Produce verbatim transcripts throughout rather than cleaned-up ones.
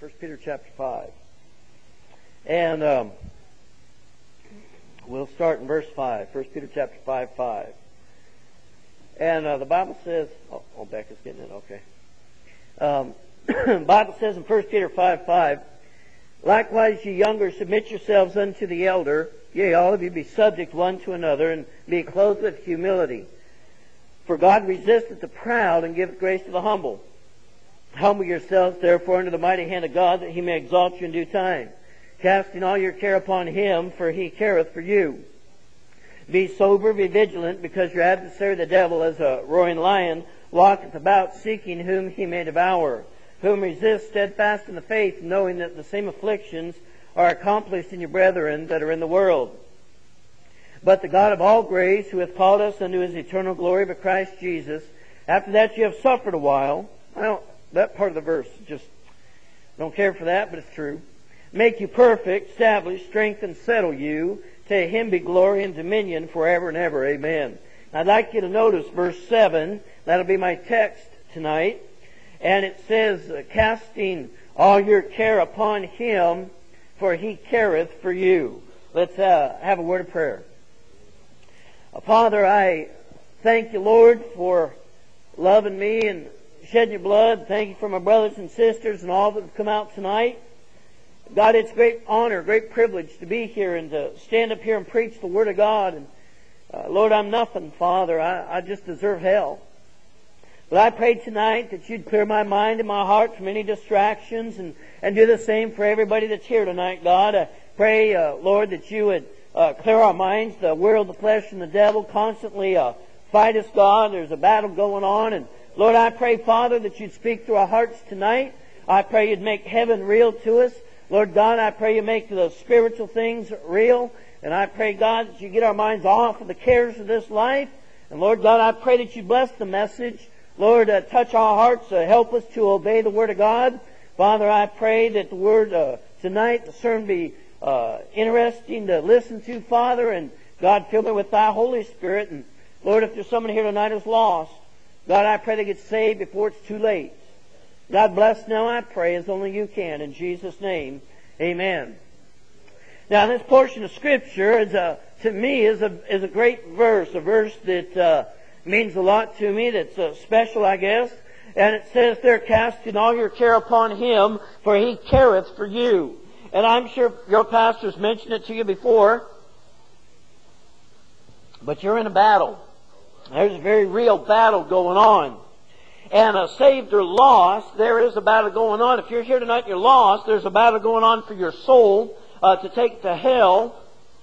First Peter chapter five. And um, we'll start in verse five. First Peter chapter five, five. And uh, the Bible says, oh, oh, Becca's getting it, okay. Um, the Bible says in First Peter five, five, likewise, ye younger, submit yourselves unto the elder. Yea, all of you be subject one to another, and be clothed with humility. For God resisteth the proud, and giveth grace to the humble. Humble yourselves, therefore, under the mighty hand of God, that He may exalt you in due time, casting all your care upon Him, for He careth for you. Be sober, be vigilant, because your adversary the devil, as a roaring lion, walketh about, seeking whom he may devour. Whom resist steadfast in the faith, knowing that the same afflictions are accomplished in your brethren that are in the world. But the God of all grace, who hath called us unto His eternal glory by Christ Jesus, after that you have suffered a while, I don't, that part of the verse, just don't care for that, but it's true. Make you perfect, establish, strengthen, settle you. To Him be glory and dominion forever and ever. Amen. I'd like you to notice verse seven. That'll be my text tonight. And it says, casting all your care upon Him, for He careth for you. Let's uh, have a word of prayer. Uh, Father, I thank you, Lord, for loving me and shedding your blood. Thank you for my brothers and sisters and all that have come out tonight. God, it's a great honor, great privilege to be here and to stand up here and preach the Word of God. And uh, Lord, I'm nothing, Father. I, I just deserve hell. But I pray tonight that You'd clear my mind and my heart from any distractions, and, and do the same for everybody that's here tonight, God. I pray, uh, Lord, that You would uh, clear our minds. The world, the flesh, and the devil constantly uh, fight us, God. There's a battle going on. And Lord, I pray, Father, that You'd speak to our hearts tonight. I pray You'd make heaven real to us. Lord God, I pray You make the spiritual things real. And I pray, God, that You get our minds off of the cares of this life. And Lord God, I pray that You bless the message. Lord, uh, touch our hearts. Uh, help us to obey the Word of God. Father, I pray that the Word uh, tonight, the sermon, be uh, interesting to listen to, Father. And God, fill me with Thy Holy Spirit. And Lord, if there's someone here tonight who's lost, God, I pray they get saved before it's too late. God bless now, I pray, as only You can. In Jesus' name, amen. Now, this portion of Scripture, is a, to me, is a, is a great verse. A verse that uh, means a lot to me, that's uh, special, I guess. And it says there, casting all your care upon Him, for He careth for you. And I'm sure your pastor's mentioned it to you before. But you're in a battle. There's a very real battle going on. And uh, saved or lost, there is a battle going on. If you're here tonight and you're lost, there's a battle going on for your soul uh, to take to hell.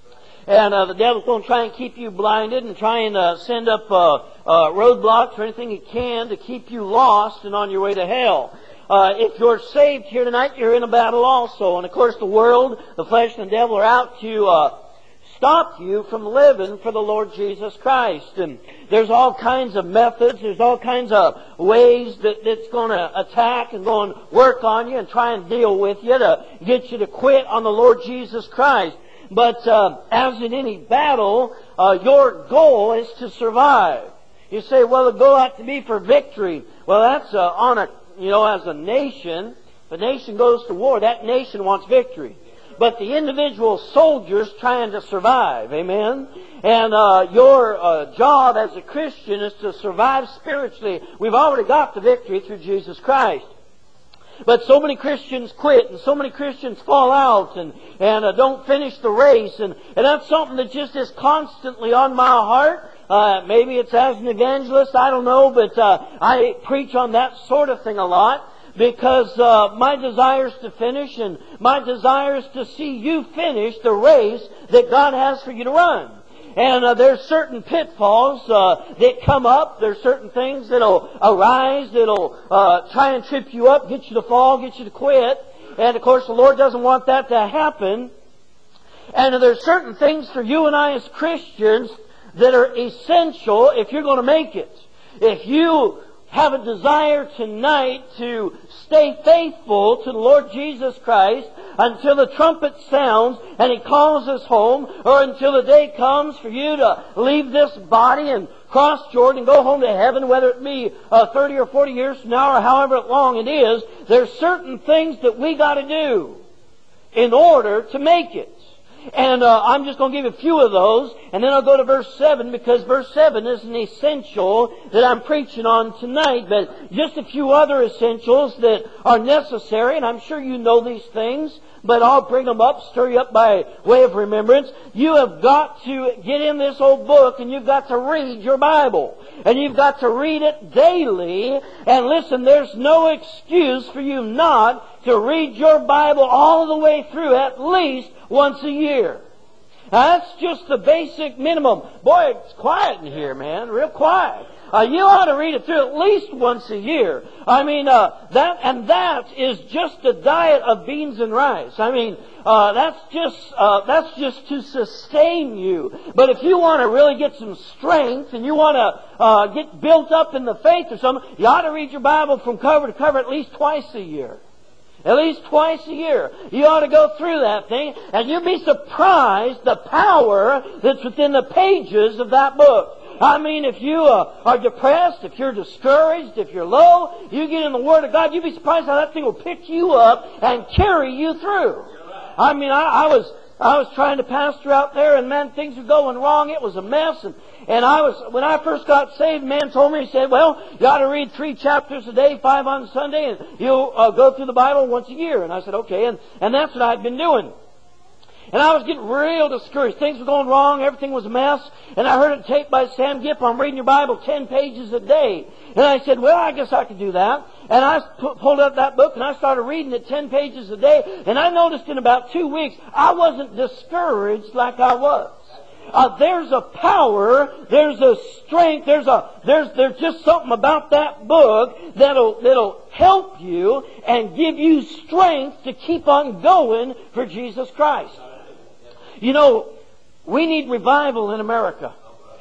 And uh, the devil's going to try and keep you blinded and try and uh, send up uh, uh, roadblocks or anything he can to keep you lost and on your way to hell. Uh, if you're saved here tonight, you're in a battle also. And of course the world, the flesh, and the devil are out to uh, stop you from living for the Lord Jesus Christ. And there's all kinds of methods, there's all kinds of ways that it's going to attack and go and work on you and try and deal with you to get you to quit on the Lord Jesus Christ. But uh, as in any battle, uh, your goal is to survive. You say, well, the goal ought to be for victory. Well, that's uh, on a, you know, as a nation, if a nation goes to war, that nation wants victory. But the individual soldier's trying to survive. Amen? And uh, your uh, job as a Christian is to survive spiritually. We've already got the victory through Jesus Christ. But so many Christians quit, and so many Christians fall out and, and uh, don't finish the race. And, and that's something that just is constantly on my heart. Uh, maybe it's as an evangelist, I don't know, but uh, I preach on that sort of thing a lot. Because uh, my desire is to finish, and my desire is to see you finish the race that God has for you to run. And uh, there's certain pitfalls uh, that come up. There's certain things that'll arise that'll uh, try and trip you up, get you to fall, get you to quit. And of course the Lord doesn't want that to happen. And uh, there's certain things for you and I as Christians that are essential if you're going to make it. If you have a desire tonight to stay faithful to the Lord Jesus Christ until the trumpet sounds and He calls us home, or until the day comes for you to leave this body and cross Jordan and go home to heaven, whether it be uh, thirty or forty years from now or however long it is, there's certain things that we got to do in order to make it. And uh, I'm just going to give you a few of those, and then I'll go to verse seven, because verse seven is an essential that I'm preaching on tonight, but just a few other essentials that are necessary, and I'm sure you know these things, but I'll bring them up, stir you up by way of remembrance. You have got to get in this old book, and you've got to read your Bible. And you've got to read it daily. And listen, there's no excuse for you not to read your Bible all the way through at least once a year. Now, that's just the basic minimum. Boy, it's quiet in here, man. Real quiet. Uh, you ought to read it through at least once a year. I mean, uh, that, and that is just a diet of beans and rice. I mean, uh, that's just, uh, that's just to sustain you. But if you want to really get some strength and you want to, uh, get built up in the faith or something, you ought to read your Bible from cover to cover at least twice a year. At least twice a year. You ought to go through that thing, and you'll be surprised the power that's within the pages of that book. I mean, if you uh, are depressed, if you're discouraged, if you're low, you get in the Word of God, you'll be surprised how that thing will pick you up and carry you through. I mean, I, I was I was trying to pastor out there, and man, things were going wrong. It was a mess, and And I was, when I first got saved, man told me, he said, well, you ought to read three chapters a day, five on Sunday, and you'll uh, go through the Bible once a year. And I said, okay. And, and that's what I'd been doing. And I was getting real discouraged. Things were going wrong. Everything was a mess. And I heard it taped by Sam Gipp on reading your Bible ten pages a day. And I said, well, I guess I could do that. And I pulled up that book and I started reading it ten pages a day. And I noticed in about two weeks, I wasn't discouraged like I was. Uh, there's a power, there's a strength, there's a there's there's just something about that book that'll that'll help you and give you strength to keep on going for Jesus Christ. You know, we need revival in America.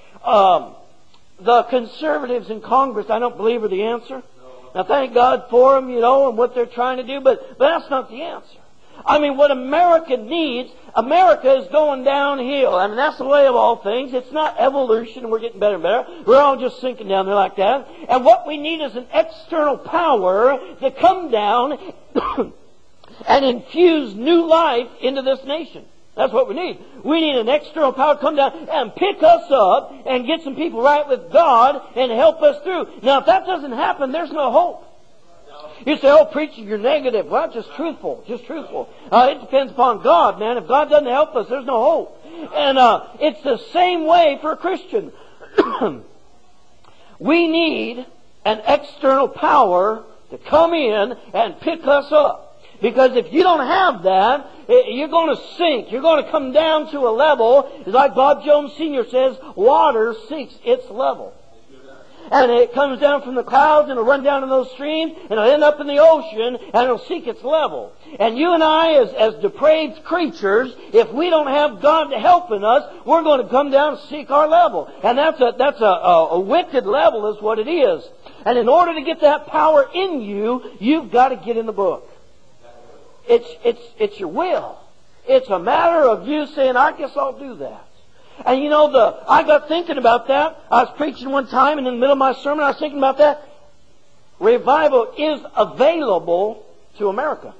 Um, the conservatives in Congress, I don't believe, are the answer. Now, thank God for them, you know, and what they're trying to do, but, but that's not the answer. I mean, what America needs, America is going downhill. I mean, that's the way of all things. It's not evolution, we're getting better and better. We're all just sinking down there like that. And what we need is an external power to come down and infuse new life into this nation. That's what we need. We need an external power to come down and pick us up and get some people right with God and help us through. Now, if that doesn't happen, there's no hope. You say, oh, preacher, you're negative. Well, just truthful. Just truthful. Uh, it depends upon God, man. If God doesn't help us, there's no hope. And uh, it's the same way for a Christian. We need an external power to come in and pick us up. Because if you don't have that, you're going to sink. You're going to come down to a level, it's like Bob Jones Senior says, water seeks its level. And it comes down from the clouds and it'll run down in those streams and it'll end up in the ocean and it'll seek its level. And you and I, as, as depraved creatures, if we don't have God to help in us, we're going to come down and seek our level. And that's a, that's a, a, a wicked level is what it is. And in order to get that power in you, you've got to get in the book. It's, it's, it's your will. It's a matter of you saying, I guess I'll do that. And you know, the I got thinking about that. I was preaching one time, and in the middle of my sermon, I was thinking about that. Revival is available to America.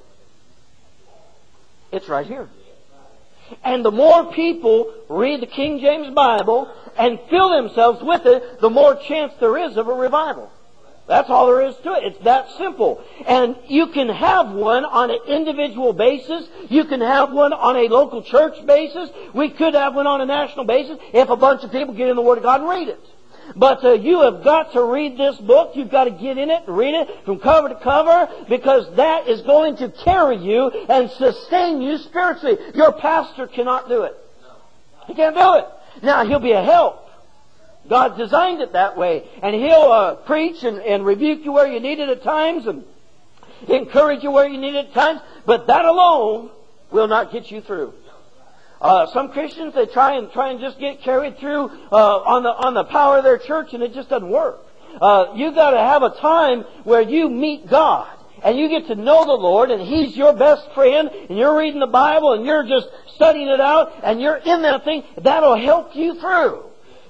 It's right here. And the more people read the King James Bible and fill themselves with it, the more chance there is of a revival. That's all there is to it. It's that simple. And you can have one on an individual basis. You can have one on a local church basis. We could have one on a national basis if a bunch of people get in the Word of God and read it. But uh, you have got to read this book. You've got to get in it and read it from cover to cover, because that is going to carry you and sustain you spiritually. Your pastor cannot do it. He can't do it. Now, he'll be a help. God designed it that way. And He'll uh, preach and, and rebuke you where you need it at times and encourage you where you need it at times. But that alone will not get you through. Uh, some Christians, they try and try and just get carried through uh, on the on the power of their church, and it just doesn't work. Uh, you got to have a time where you meet God. And you get to know the Lord, and He's your best friend, and you're reading the Bible, and you're just studying it out, and you're in that thing. That'll help you through.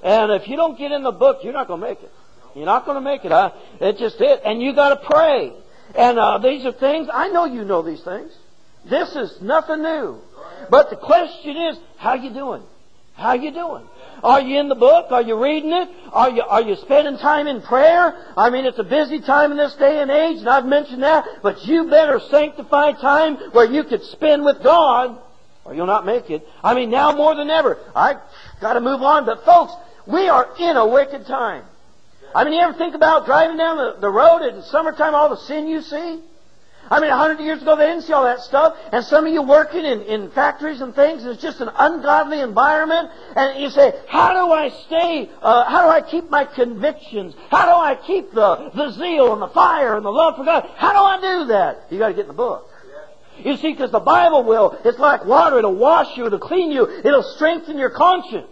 And if you don't get in the book, you're not going to make it. You're not going to make it. Huh? It's just it. And you got to pray. And uh, these are things, I know you know these things. This is nothing new. But the question is, how you doing? How you doing? Are you in the book? Are you reading it? Are you, are you spending time in prayer? I mean, it's a busy time in this day and age, and I've mentioned that, but you better sanctify time where you could spend with God, or you'll not make it. I mean, now more than ever. I've got to move on, but folks, we are in a wicked time. I mean, you ever think about driving down the, the road in summertime, all the sin you see? I mean, a hundred years ago, they didn't see all that stuff. And some of you working in, in factories and things, it's just an ungodly environment. And you say, how do I stay, uh, how do I keep my convictions? How do I keep the, the zeal and the fire and the love for God? How do I do that? You got to get in the book. You see, because the Bible will, it's like water. It'll wash you. It'll clean you. It'll strengthen your conscience.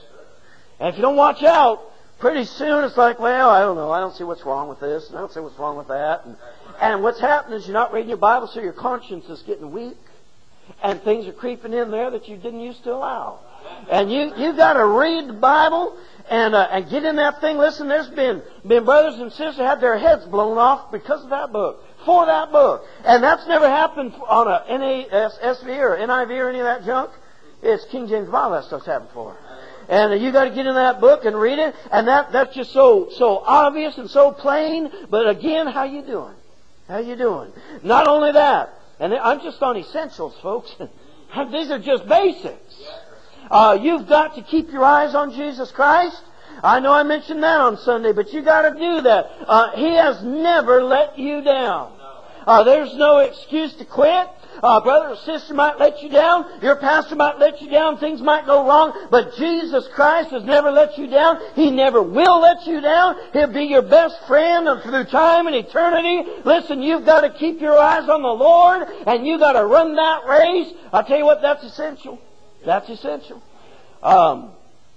And if you don't watch out, pretty soon it's like, well, I don't know. I don't see what's wrong with this. And I don't see what's wrong with that. And, and what's happening is you're not reading your Bible, so your conscience is getting weak. And things are creeping in there that you didn't used to allow. And you, you've got to read the Bible and, uh, and get in that thing. Listen, there's been, been brothers and sisters who had their heads blown off because of that book. For that book. And that's never happened on a N A S V or N I V or any of that junk. It's King James Bible that stuff's happened for. And you got to get in that book and read it. And that, that's just so, so obvious and so plain. But again, how you doing? How you doing? Not only that, and I'm just on essentials, folks. These are just basics. Uh, you've got to keep your eyes on Jesus Christ. I know I mentioned that on Sunday, but you got to do that. Uh, he has never let you down. Uh, there's no excuse to quit. Uh, brother or sister might let you down. Your pastor might let you down. Things might go wrong. But Jesus Christ has never let you down. He never will let you down. He'll be your best friend through time and eternity. Listen, you've got to keep your eyes on the Lord, and you've got to run that race. I'll tell you what, that's essential. That's essential. Um,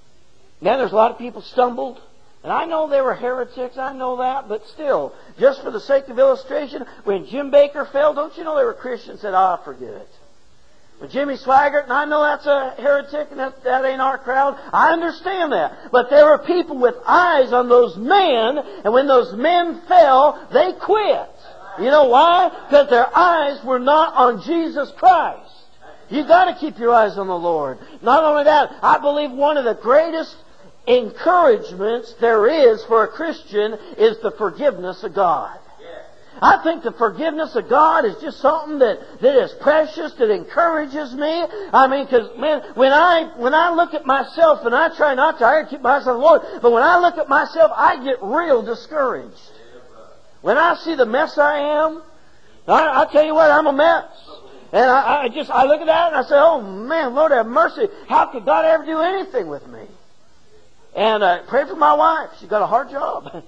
now there's a lot of people stumbled. And I know they were heretics, I know that, but still, just for the sake of illustration, when Jim Baker fell, don't you know there were Christians that said, ah, forget it. When Jimmy Swaggart, and I know that's a heretic and that, that ain't our crowd, I understand that. But there were people with eyes on those men, and when those men fell, they quit. You know why? Because their eyes were not on Jesus Christ. You've got to keep your eyes on the Lord. Not only that, I believe one of the greatest encouragements there is for a Christian is the forgiveness of God. I think the forgiveness of God is just something that, that is precious, that encourages me. I mean, because, man, when I, when I look at myself, and I try not to, I keep my eyes on the Lord, but when I look at myself, I get real discouraged. When I see the mess I am, I, I tell you what, I'm a mess. And I, I just, I look at that and I say, oh man, Lord have mercy, how could God ever do anything with me? And uh, pray for my wife. She's got a hard job.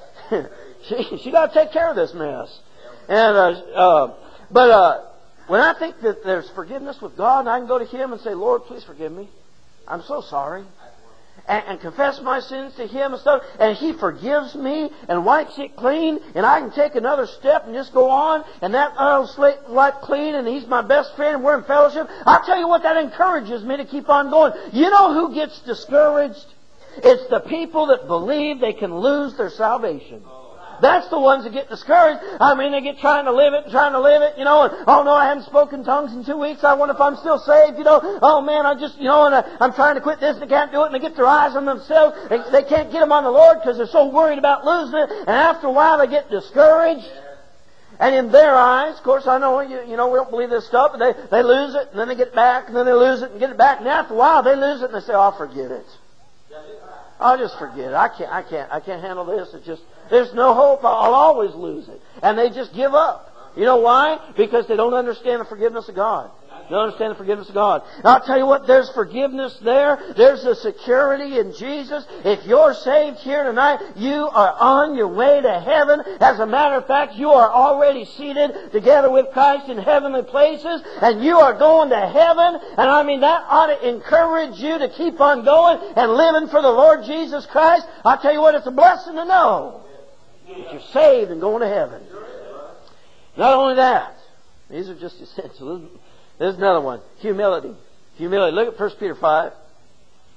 she she got to take care of this mess. And uh, uh, but uh, when I think that there's forgiveness with God, and I can go to Him and say, Lord, please forgive me. I'm so sorry. And, and confess my sins to Him and stuff. And He forgives me and wipes it clean. And I can take another step and just go on. And that I'll slate wipe clean. And He's my best friend. And we're in fellowship. I'll tell you what, that encourages me to keep on going. You know who gets discouraged? It's the people that believe they can lose their salvation. That's the ones that get discouraged. I mean, they get trying to live it, trying to live it, you know, and, oh no, I haven't spoken tongues in two weeks. I wonder if I'm still saved, you know. Oh man, I just, you know, and I, I'm trying to quit this and they can't do it, and they get their eyes on themselves. They, they can't get them on the Lord because they're so worried about losing it. And after a while, they get discouraged. And in their eyes, of course, I know, you, you know, we don't believe this stuff, but they, they lose it, and then they get it back, and then they lose it, and get it back. And after a while, they lose it, and they say, oh, I'll forget it. I'll just forget it. I can't, I can't, I can't handle this. It's just, there's no hope. I'll always lose it. And they just give up. You know why? Because they don't understand the forgiveness of God. They don't understand the forgiveness of God. And I'll tell you what, there's forgiveness there. There's a security in Jesus. If you're saved here tonight, you are on your way to heaven. As a matter of fact, you are already seated together with Christ in heavenly places. And you are going to heaven. And I mean, that ought to encourage you to keep on going and living for the Lord Jesus Christ. I'll tell you what, it's a blessing to know that you're saved and going to heaven. Not only that, these are just essential. There's another one. Humility. Humility. Look at First Peter five.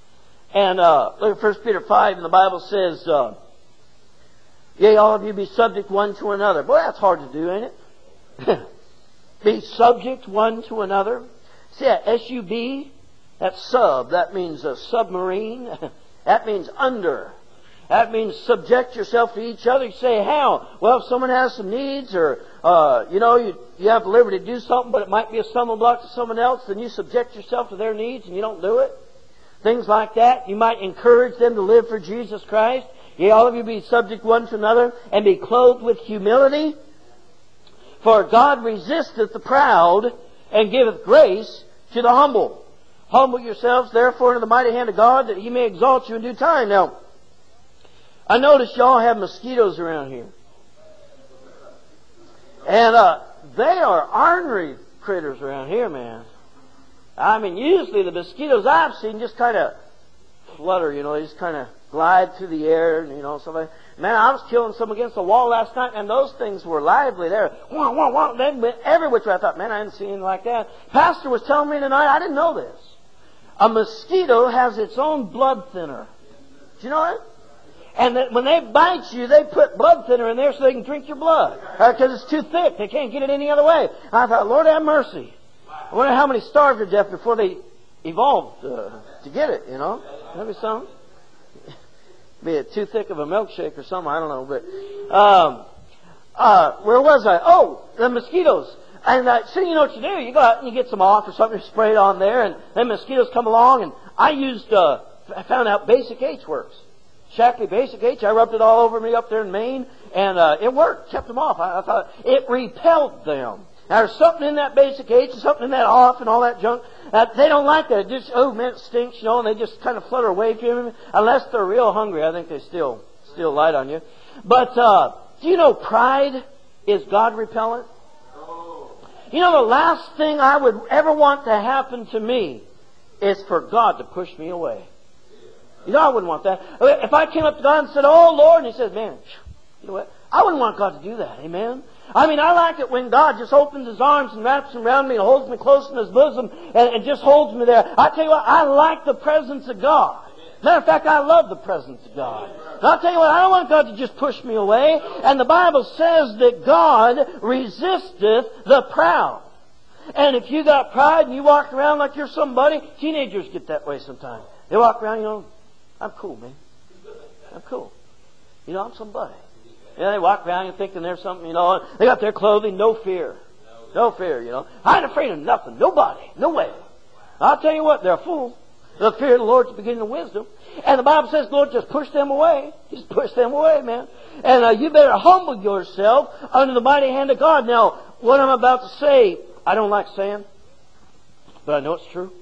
And uh, look at First Peter five, and the Bible says, uh, yea, all of you be subject one to another. Boy, that's hard to do, ain't it? Be subject one to another. See that S U B? That's sub. That means a submarine. That means under. That means subject yourself to each other. You say, how? Well, if someone has some needs, or, uh, you know, you, you have the liberty to do something, but it might be a stumbling block to someone else, then you subject yourself to their needs and you don't do it. Things like that. You might encourage them to live for Jesus Christ. Yea, all of you be subject one to another, and be clothed with humility. For God resisteth the proud, and giveth grace to the humble. Humble yourselves, therefore, under the mighty hand of God, that He may exalt you in due time. Now, I notice y'all have mosquitoes around here. And uh, they are ornery critters around here, man. I mean, usually the mosquitoes I've seen just kind of flutter, you know, they just kind of glide through the air, and, you know, something. Man, I was killing some against the wall last night, and those things were lively there. Wah, wah, wah. They went every which way. I thought, man, I hadn't seen anything like that. Pastor was telling me tonight, I didn't know this. A mosquito has its own blood thinner. Do you know that? And that when they bite you, they put blood thinner in there so they can drink your blood. Because uh, it's too thick. They can't get it any other way. I thought, Lord have mercy. I wonder how many starved to death before they evolved uh, to get it, you know. Maybe some. Be it too thick of a milkshake or something, I don't know. But um, uh, where was I? Oh, the mosquitoes. And uh, so you know what you do. You go out and you get some off or something, you spray it on there, and then mosquitoes come along. And I used, uh, I found out Basic H works. Shaklee Basic H. I rubbed it all over me up there in Maine, and uh, it worked. Kept them off. I, I thought it repelled them. Now, there's something in that Basic H and something in that off and all that junk. Uh, they don't like that. It just, oh man, it stinks, you know, and they just kind of flutter away from you. Unless they're real hungry, I think they still, still light on you. But, uh, do you know pride is God repellent? You know, the last thing I would ever want to happen to me is for God to push me away. You know, I wouldn't want that. If I came up to God and said, oh Lord, and He said, man, you know what? I wouldn't want God to do that. Amen? I mean, I like it when God just opens His arms and wraps around me and holds me close in His bosom and, and just holds me there. I tell you what, I like the presence of God. Matter of fact, I love the presence of God. And I'll tell you what, I don't want God to just push me away. And the Bible says that God resisteth the proud. And if you got pride and you walk around like you're somebody, teenagers get that way sometimes. They walk around, you know, I'm cool, man. I'm cool. You know, I'm somebody. Yeah, they walk around and thinking they're something, you know. They got their clothing, no fear. No fear, you know. I ain't afraid of nothing. Nobody. No way. I'll tell you what, they're a fool. The fear of the Lord is the beginning of wisdom. And the Bible says, Lord, just push them away. Just push them away, man. And uh, you better humble yourself under the mighty hand of God. Now, what I'm about to say, I don't like saying, but I know it's true.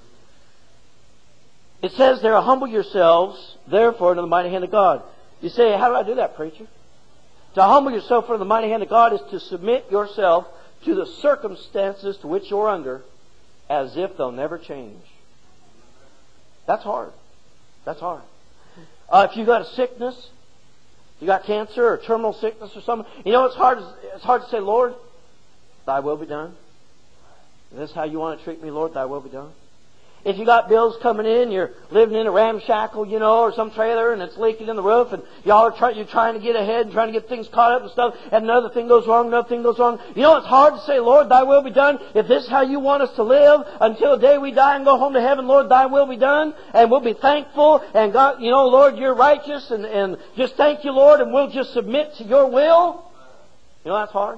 It says there, humble yourselves, therefore, under the mighty hand of God. You say, how do I do that, preacher? To humble yourself under the mighty hand of God is to submit yourself to the circumstances to which you're under as if they'll never change. That's hard. That's hard. Uh, if you got a sickness, you got cancer or terminal sickness or something, you know it's hard. It's hard to say, Lord, Thy will be done. Is this how you want to treat me, Lord? Thy will be done. If you got bills coming in, you're living in a ramshackle, you know, or some trailer, and it's leaking in the roof, and y'all are trying, you're trying to get ahead and trying to get things caught up and stuff, and another thing goes wrong, another thing goes wrong. You know, it's hard to say, Lord, Thy will be done. If this is how you want us to live until the day we die and go home to heaven, Lord, Thy will be done, and we'll be thankful, and God, you know, Lord, You're righteous, and, and just thank You, Lord, and we'll just submit to Your will. You know, that's hard.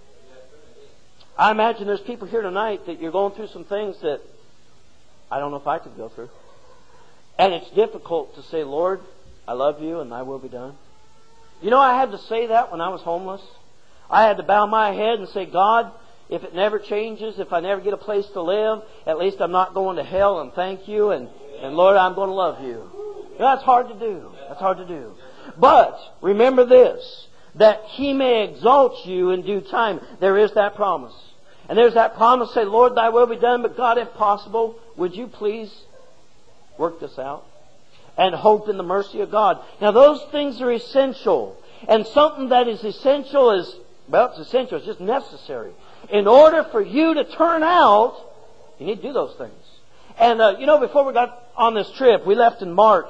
I imagine there's people here tonight that you're going through some things that I don't know if I could go through. And it's difficult to say, Lord, I love You and Thy will be done. You know, I had to say that when I was homeless. I had to bow my head and say, God, if it never changes, if I never get a place to live, at least I'm not going to hell, and thank You, and, and Lord, I'm going to love You. You know, that's hard to do. That's hard to do. But remember this, that He may exalt you in due time. There is that promise. And there's that promise, say, Lord, Thy will be done, but God, if possible, would You please work this out? And hope in the mercy of God. Now those things are essential. And something that is essential is, well, it's essential, it's just necessary. In order for you to turn out, you need to do those things. And, uh, you know, before we got on this trip, we left in March.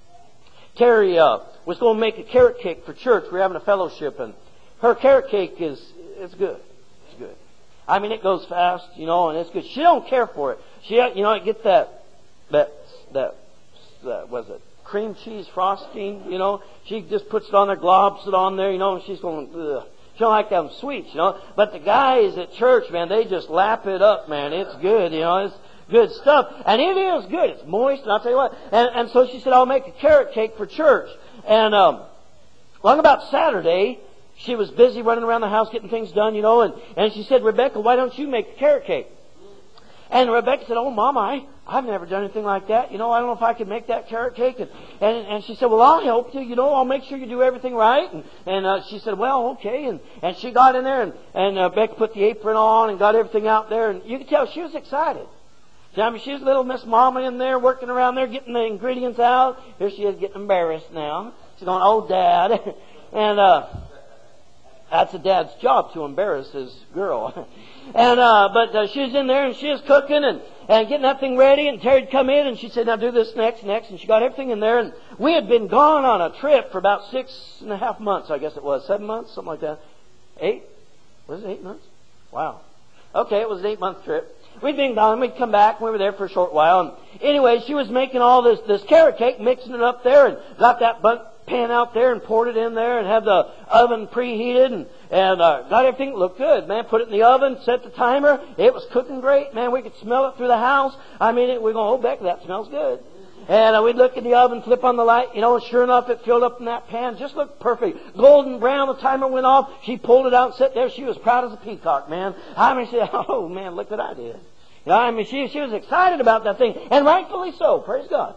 Terry uh, was going to make a carrot cake for church. We were having a fellowship, and her carrot cake is, it's good. It's good. I mean, it goes fast, you know, and it's good. She don't care for it. She, you know, it gets that, that, that, that, was it, cream cheese frosting, you know. She just puts it on there, globs it on there, you know, and she's going, ugh. She don't like them sweets, you know. But the guys at church, man, they just lap it up, man. It's good, you know. It's good stuff. And it is good. It's moist, and I'll tell you what. And, and so she said, I'll make a carrot cake for church. And, um, along about Saturday, she was busy running around the house getting things done, you know. And, and she said, Rebecca, why don't you make a carrot cake? And Rebecca said, oh, Mama, I, I've never done anything like that. You know, I don't know if I could make that carrot cake. And, and, and she said, well, I'll help you. You know, I'll make sure you do everything right. And, and uh, she said, well, okay. And, and she got in there, and, and uh, Becca put the apron on and got everything out there. And you could tell she was excited. I mean, she was little Miss Mama in there, working around there, getting the ingredients out. Here she is getting embarrassed now. She's going, oh, Dad. and uh, that's a dad's job, to embarrass his girl. And, uh, but, uh, she was in there and she was cooking and, and getting that thing ready, and Terry'd come in and she said, now do this next, next, and she got everything in there. And we had been gone on a trip for about six and a half months, I guess it was. Seven months, something like that. Eight? Was it eight months? Wow. Okay, it was an eight month trip. We'd been gone, we'd come back, and we were there for a short while. And anyway, she was making all this, this carrot cake, mixing it up there, and got that bun- pan out there and poured it in there and had the oven preheated and, and uh, got everything that looked good. Man, put it in the oven, set the timer. It was cooking great. Man, we could smell it through the house. I mean, it, we're going, oh, Beck, that smells good. And uh, we'd look in the oven, flip on the light, you know, and sure enough, it filled up in that pan. Just looked perfect. Golden brown, the timer went off. She pulled it out and sat there. She was proud as a peacock, man. I mean, she said, oh, man, look what I did. You know, I mean, she, she was excited about that thing. And rightfully so. Praise God.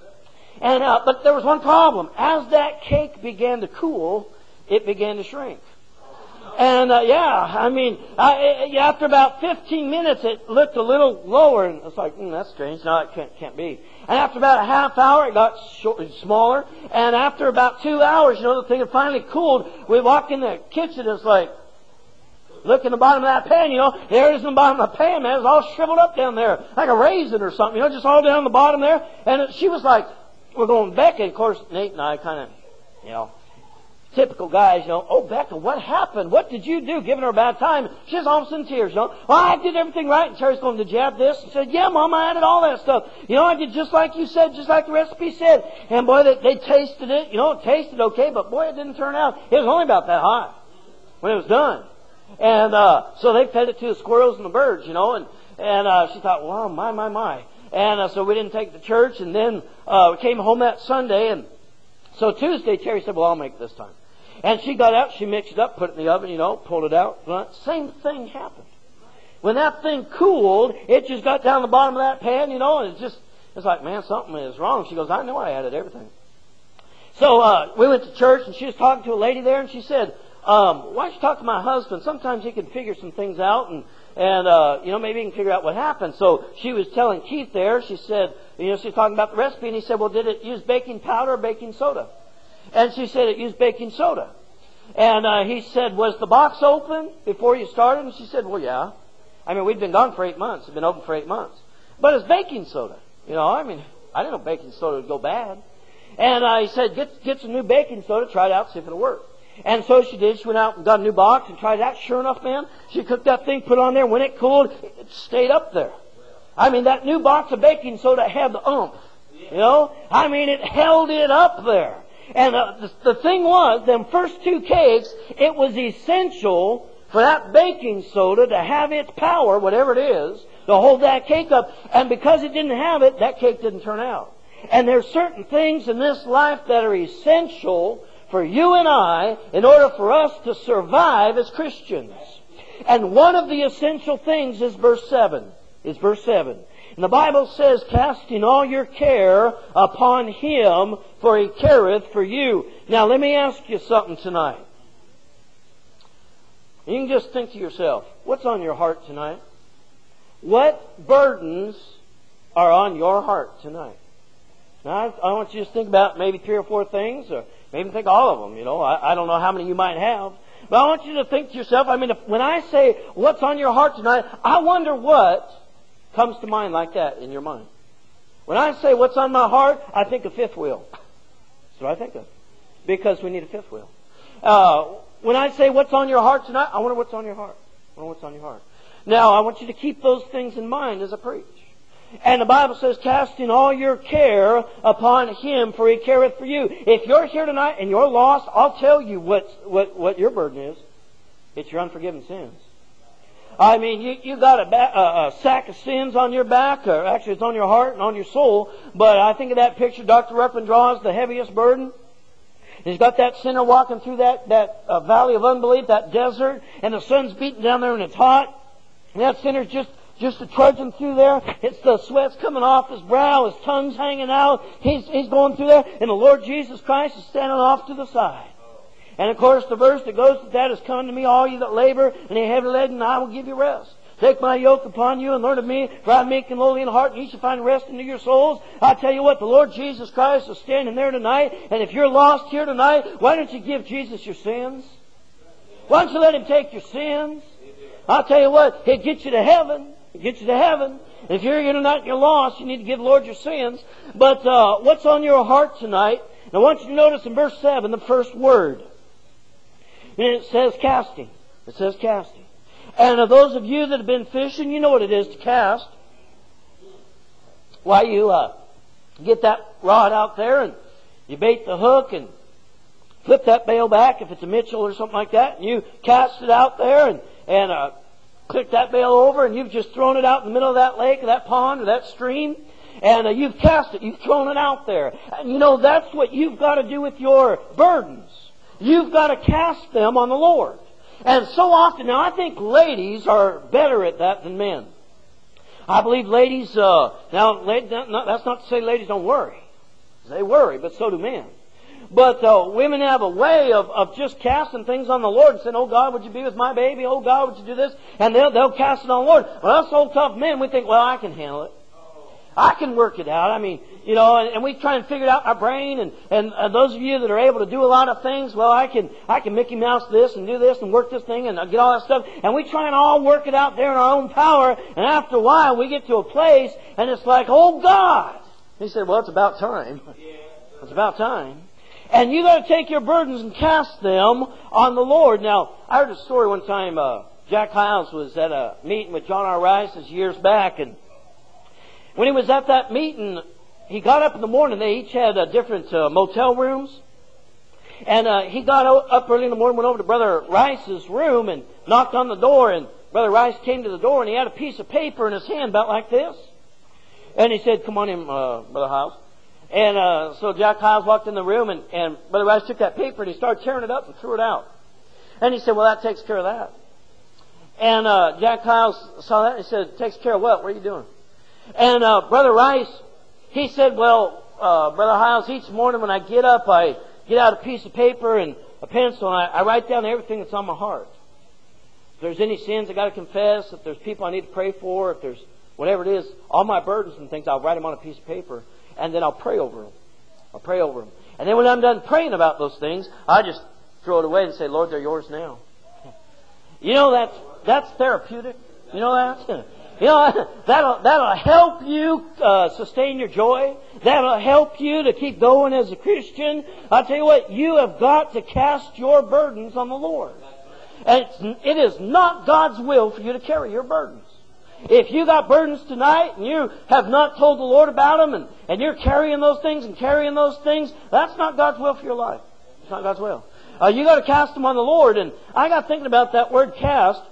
And uh, but there was one problem. As that cake began to cool, it began to shrink. And uh, yeah, I mean, I, after about fifteen minutes, it looked a little lower, and it's like, mm, that's strange. No, it can't, can't be. And after about a half hour, it got short, smaller. And after about two hours, you know, the thing had finally cooled. We walk in the kitchen, it's like, look in the bottom of that pan, you know, there it is in the bottom of the pan, man. It's all shriveled up down there, like a raisin or something, you know, just all down the bottom there. And she was like, we're going, Becca. Of course, Nate and I kind of, you know, typical guys, you know, oh, Becca, what happened? What did you do? Giving her a bad time. She's almost in tears, you know. Well, I did everything right. And Terry's going, did you have this? She said, yeah, Mom, I added all that stuff. You know, I did just like you said, just like the recipe said. And boy, they, they tasted it. You know, it tasted okay, but boy, it didn't turn out. It was only about that high when it was done. And uh, so they fed it to the squirrels and the birds, you know. And, and uh, she thought, wow, my, my, my. And uh, so we didn't take it to church. And then uh, we came home that Sunday. And so Tuesday, Terry said, well, I'll make it this time. And she got out, she mixed it up, put it in the oven, you know, pulled it out. Well, same thing happened. When that thing cooled, it just got down the bottom of that pan, you know, and it's just, it's like, man, something is wrong. She goes, I know I added everything. So uh, we went to church, and she was talking to a lady there, and she said, um, why don't you talk to my husband? Sometimes he can figure some things out, and, and uh, you know, maybe he can figure out what happened. So she was telling Keith there, she said, you know, she was talking about the recipe, and he said, well, did it use baking powder or baking soda? And she said it used baking soda. And uh, he said, was the box open before you started? And she said, well, yeah. I mean, we'd been gone for eight months. It'd been open for eight months. But it's baking soda. You know, I mean, I didn't know baking soda would go bad. And uh, he said, get, get some new baking soda, try it out, see if it'll work. And so she did. She went out and got a new box and tried it out. Sure enough, man, she cooked that thing, put it on there. When it cooled, it stayed up there. I mean, that new box of baking soda had the oomph. You know? I mean, it held it up there. And uh, the, the thing was, them first two cakes, it was essential for that baking soda to have its power, whatever it is, to hold that cake up. And because it didn't have it, that cake didn't turn out. And there's certain things in this life that are essential for you and I in order for us to survive as Christians. And one of the essential things is verse seven. Is verse seven. And the Bible says, casting all your care upon Him, for He careth for you. Now let me ask you something tonight. You can just think to yourself, what's on your heart tonight? What burdens are on your heart tonight? Now I, I want you to think about maybe three or four things, or maybe think all of them. You know, I, I don't know how many you might have. But I want you to think to yourself, I mean, if, when I say, what's on your heart tonight, I wonder what comes to mind like that in your mind? When I say what's on my heart, I think of fifth wheel. That's what I think of. Because we need a fifth wheel. Uh, when I say what's on your heart tonight, I wonder what's on your heart. I wonder what's on your heart. Now, I want you to keep those things in mind as I preach. And the Bible says, casting all your care upon Him, for He careth for you. If you're here tonight and you're lost, I'll tell you what, what, what your burden is. It's your unforgiven sins. I mean, you, you got a, ba- a, a sack of sins on your back, or actually it's on your heart and on your soul. But I think of that picture Doctor Ruffin draws, the heaviest burden. He's got that sinner walking through that, that uh, valley of unbelief, that desert, and the sun's beating down there and it's hot. And that sinner's just, just a trudging through there. It's the sweat's coming off his brow, his tongue's hanging out. He's, he's going through there, and the Lord Jesus Christ is standing off to the side. And of course the verse that goes with that is, come to me all you that labor and are heavy laden, and I will give you rest. Take my yoke upon you and learn of me, for I am meek and lowly in heart, and you shall find rest into your souls. I tell you what, the Lord Jesus Christ is standing there tonight, and if you're lost here tonight, why don't you give Jesus your sins? Why don't you let Him take your sins? I'll tell you what, He'll get you to heaven. He'll get you to heaven. If you're here tonight and you're lost, you need to give the Lord your sins. But uh, what's on your heart tonight? And I want you to notice in verse seven, the first word. And it says casting. It says casting. And of those of you that have been fishing, you know what it is to cast. Why, you uh, get that rod out there and you bait the hook and flip that bail back if it's a Mitchell or something like that, and you cast it out there and, and uh, click that bail over, and you've just thrown it out in the middle of that lake or that pond or that stream, and uh, you've cast it, you've thrown it out there. And you know, that's what you've got to do with your burdens. You've got to cast them on the Lord. And so often, now I think ladies are better at that than men. I believe ladies, uh, now ladies, that's not to say ladies don't worry. They worry, but so do men. But uh, women have a way of, of just casting things on the Lord and saying, oh God, would you be with my baby? Oh God, would you do this? And they'll, they'll cast it on the Lord. Well, us old tough men, we think, well, I can handle it. I can work it out. I mean, you know, and, and we try and figure it out in our brain. And, and uh, those of you that are able to do a lot of things, well, I can I can Mickey Mouse this and do this and work this thing and uh, get all that stuff. And we try and all work it out there in our own power. And after a while, we get to a place and it's like, oh God. He said, well, it's about time. It's about time. And you got to take your burdens and cast them on the Lord. Now, I heard a story one time. Uh, Jack Hyles was at a meeting with John R. Rice years back, and when he was at that meeting, he got up in the morning. They each had uh, different uh, motel rooms. And uh, he got up early in the morning, went over to Brother Rice's room and knocked on the door. And Brother Rice came to the door, and he had a piece of paper in his hand about like this. And he said, come on in, uh, Brother Hyles. And uh, so Jack Hyles walked in the room, and, and Brother Rice took that paper, and he started tearing it up and threw it out. And he said, well, that takes care of that. And uh, Jack Hyles saw that, and he said, takes care of what? What are you doing? And uh, Brother Rice, he said, well, uh, Brother Hyles, each morning when I get up, I get out a piece of paper and a pencil, and I, I write down everything that's on my heart. If there's any sins I got to confess, if there's people I need to pray for, if there's whatever it is, all my burdens and things, I'll write them on a piece of paper, and then I'll pray over them. I'll pray over them. And then when I'm done praying about those things, I just throw it away and say, Lord, they're yours now. You know, that's, that's therapeutic. You know that? You know, that'll, that'll help you uh, sustain your joy. That'll help you to keep going as a Christian. I'll tell you what, you have got to cast your burdens on the Lord. And it's, it is not God's will for you to carry your burdens. If you got burdens tonight and you have not told the Lord about them, and, and you're carrying those things and carrying those things, that's not God's will for your life. It's not God's will. Uh, you got to cast them on the Lord. And I got thinking about that word cast.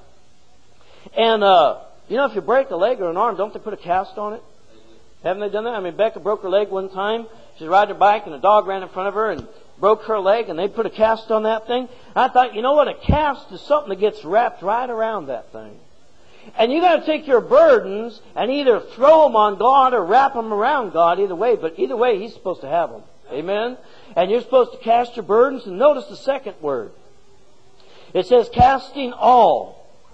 And, uh, you know, if you break a leg or an arm, don't they put a cast on it? Haven't they done that? I mean, Becca broke her leg one time. She was riding her bike and a dog ran in front of her and broke her leg, and they put a cast on that thing. I thought, you know what? A cast is something that gets wrapped right around that thing. And you got to take your burdens and either throw them on God or wrap them around God, either way. But either way, He's supposed to have them. Amen? And you're supposed to cast your burdens. And notice the second word. It says casting all.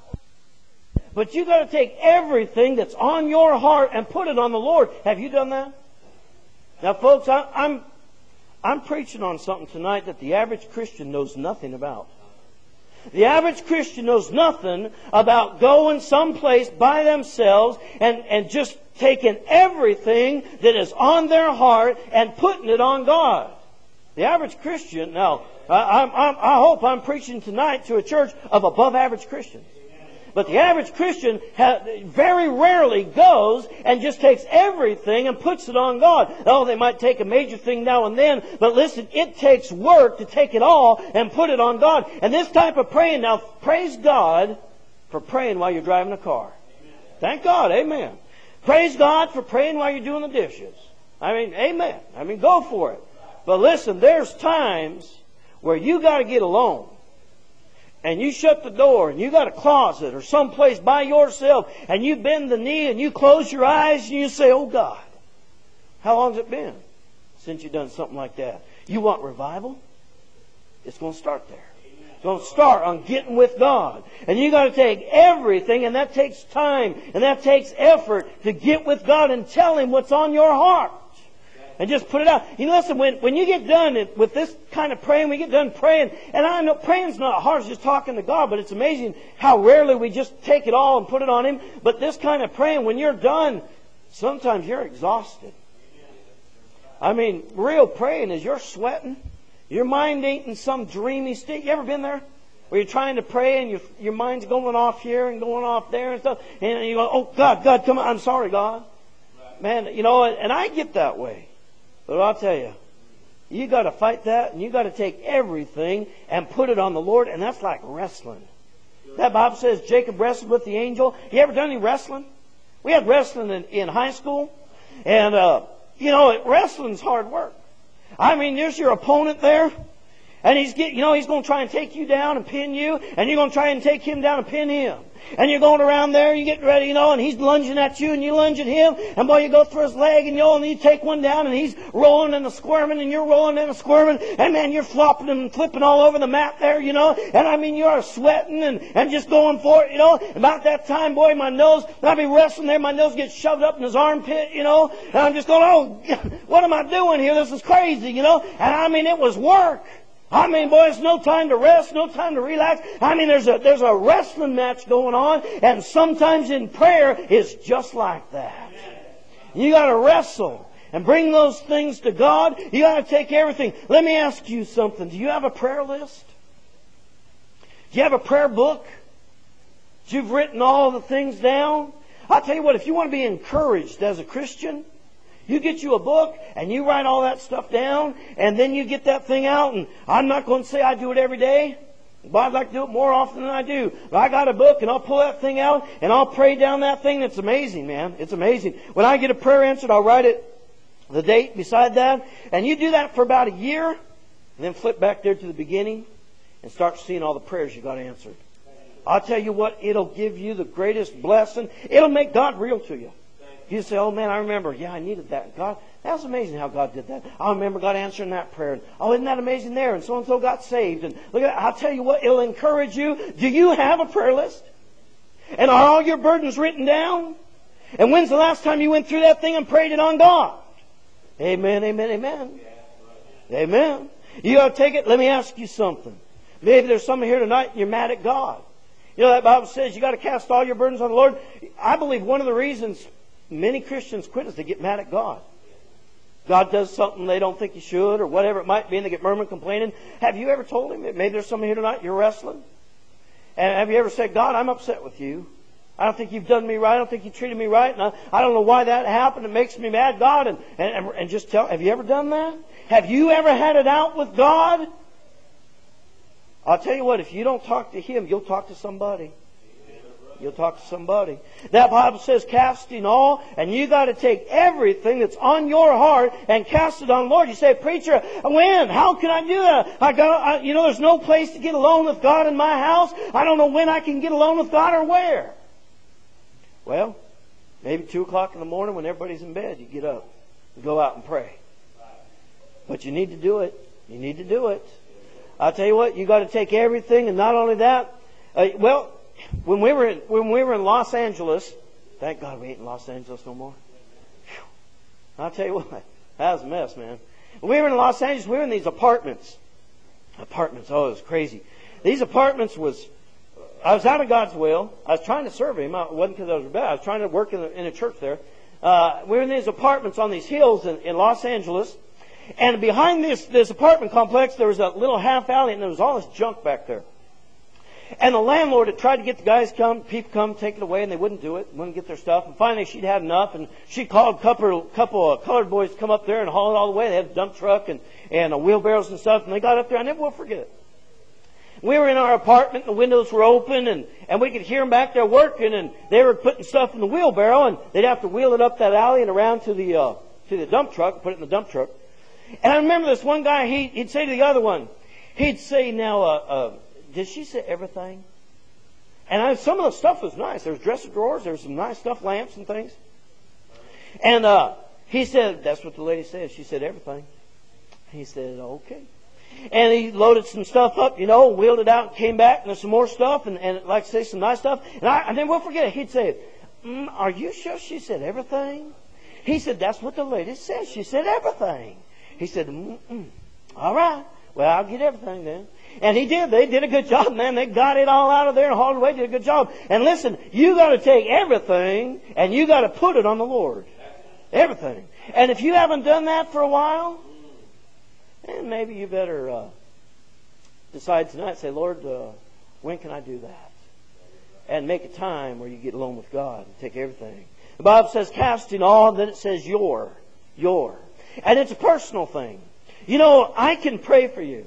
But you got to take everything that's on your heart and put it on the Lord. Have you done that? Now, folks, I, I'm I'm preaching on something tonight that the average Christian knows nothing about. The average Christian knows nothing about going someplace by themselves and, and just taking everything that is on their heart and putting it on God. The average Christian, now, I, I, I hope I'm preaching tonight to a church of above average Christians. But the average Christian ha, very rarely goes and just takes everything and puts it on God. Oh, they might take a major thing now and then, but listen, it takes work to take it all and put it on God. And this type of praying, now praise God for praying while you're driving a car. Thank God, amen. Praise God for praying while you're doing the dishes. I mean, amen. I mean, go for it. But listen, there's times where you got to get alone. And you shut the door and you got a closet or someplace by yourself and you bend the knee and you close your eyes and you say, oh God, how long's it been since you've done something like that? You want revival? It's going to start there. It's going to start on getting with God. And you got to take everything, and that takes time and that takes effort to get with God and tell Him what's on your heart. And just put it out. You know, listen, when, when you get done with this kind of praying, we get done praying, and I know praying's not hard, it's just talking to God, but it's amazing how rarely we just take it all and put it on Him. But this kind of praying, when you're done, sometimes you're exhausted. I mean, real praying is you're sweating. Your mind ain't in some dreamy state. You ever been there? Where you're trying to pray and your, your mind's going off here and going off there and stuff. And you go, oh, God, God, come on. I'm sorry, God. Man, you know, and I get that way. But I'll tell you, you got to fight that, and you got to take everything and put it on the Lord, and that's like wrestling. That Bible says Jacob wrestled with the angel. You ever done any wrestling? We had wrestling in, in high school, and uh, you know, wrestling's hard work. I mean, there's your opponent there, and he's get, you know, he's going to try and take you down and pin you, and you're going to try and take him down and pin him. And you're going around there, you get ready, you know, and he's lunging at you, and you lunge at him, and boy, you go through his leg, and you know, and you take one down, and he's rolling and squirming, and you're rolling and squirming, and man, you're flopping and flipping all over the mat there, you know, and I mean, you're sweating and, and just going for it, you know. About that time, boy, my nose, I'd be wrestling there, my nose gets shoved up in his armpit, you know, and I'm just going, oh, what am I doing here? This is crazy, you know, and I mean, it was work. I mean, boy, it's no time to rest, no time to relax. I mean, there's a there's a wrestling match going on, and sometimes in prayer it's just like that. You got to wrestle and bring those things to God. You got to take everything. Let me ask you something. Do you have a prayer list? Do you have a prayer book? You've written all the things down? I'll tell you what, if you want to be encouraged as a Christian, you get you a book and you write all that stuff down, and then you get that thing out. And I'm not going to say I do it every day, but I'd like to do it more often than I do. But I got a book and I'll pull that thing out and I'll pray down that thing. It's amazing, man. It's amazing. When I get a prayer answered, I'll write it, the date beside that. And you do that for about a year, and then flip back there to the beginning and start seeing all the prayers you got answered. I'll tell you what, it'll give you the greatest blessing. It'll make God real to you. You say, oh man, I remember, yeah, I needed that. God, that was amazing how God did that. I remember God answering that prayer. Oh, isn't that amazing there? And so-and-so got saved. And look at that. I'll tell you what, it'll encourage you. Do you have a prayer list? And are all your burdens written down? And when's the last time you went through that thing and prayed it on God? Amen, amen, amen. Amen. You got to take it. Let me ask you something. Maybe there's someone here tonight and you're mad at God. You know, that Bible says you got to cast all your burdens on the Lord. I believe one of the reasons many Christians quit is they get mad at God. God does something they don't think He should, or whatever it might be, and they get murmuring, complaining. Have you ever told Him that maybe there's someone here tonight you're wrestling? And have you ever said, God, I'm upset with you. I don't think you've done me right. I don't think you treated me right. And I, I don't know why that happened. It makes me mad, God. And, and, and just tell, have you ever done that? Have you ever had it out with God? I'll tell you what, if you don't talk to Him, you'll talk to somebody. You'll talk to somebody. That Bible says casting all, and you got to take everything that's on your heart and cast it on the Lord. You say, preacher, when? How can I do that? I got, I, you know, there's no place to get alone with God in my house. I don't know when I can get alone with God or where. Well, maybe two o'clock in the morning when everybody's in bed, you get up and go out and pray. But you need to do it. You need to do it. I'll tell you what, you got to take everything, and not only that, uh, well, When we were in, when we were in Los Angeles, thank God we ain't in Los Angeles no more. Whew. I'll tell you what, that was a mess, man. When we were in Los Angeles, we were in these apartments. Apartments, oh, it was crazy. these apartments was, I was out of God's will. I was trying to serve Him. It wasn't because I was rebellious. I was trying to work in a, in a church there. Uh, we were in these apartments on these hills in, in Los Angeles. And behind this, this apartment complex, there was a little half alley, and there was all this junk back there. And the landlord had tried to get the guys come, people come, take it away, and they wouldn't do it, wouldn't get their stuff. And finally, she'd had enough, and she called a couple, couple of colored boys to come up there and haul it all the way. They had a dump truck and, and uh, wheelbarrows and stuff, and they got up there. I never will forget it. We were in our apartment, and the windows were open, and, and we could hear them back there working, and they were putting stuff in the wheelbarrow, and they'd have to wheel it up that alley and around to the uh, to the dump truck, put it in the dump truck. And I remember this one guy, he, he'd say to the other one, he'd say, now, uh, uh, did she say everything? And I, some of the stuff was nice. There was dresser drawers, there was some nice stuff, lamps and things. And uh, he said, that's what the lady said. She said everything. He said, okay. And he loaded some stuff up, you know, wheeled it out, and came back, and there's some more stuff, and, and like I say, some nice stuff. And I, I never will forget it. He'd say, mm, are you sure she said everything? He said, that's what the lady said. She said everything. He said, mm-mm. All right. Well, I'll get everything then. And he did. They did a good job, man. They got it all out of there and hauled it away. Did a good job. And listen, you got to take everything and you got to put it on the Lord. Everything. And if you haven't done that for a while, then maybe you better uh, decide tonight. Say, Lord, uh, when can I do that? And make a time where you get alone with God and take everything. The Bible says, casting all, and then it says your, your. And it's a personal thing. You know, I can pray for you.